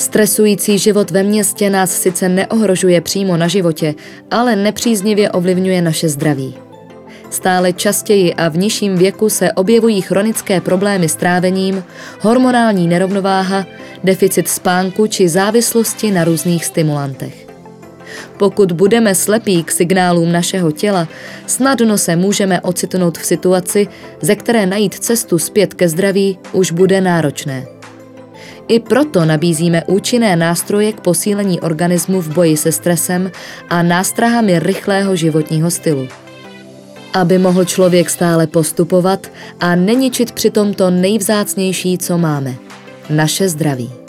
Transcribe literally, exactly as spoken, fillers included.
Stresující život ve městě nás sice neohrožuje přímo na životě, ale nepříznivě ovlivňuje naše zdraví. Stále častěji a v nižším věku se objevují chronické problémy s trávením, hormonální nerovnováha, deficit spánku či závislosti na různých stimulantech. Pokud budeme slepí k signálům našeho těla, snadno se můžeme ocitnout v situaci, ze které najít cestu zpět ke zdraví už bude náročné. I proto nabízíme účinné nástroje k posílení organismu v boji se stresem a nástrahami rychlého životního stylu. Aby mohl člověk stále postupovat a neničit přitom to nejvzácnější, co máme – naše zdraví.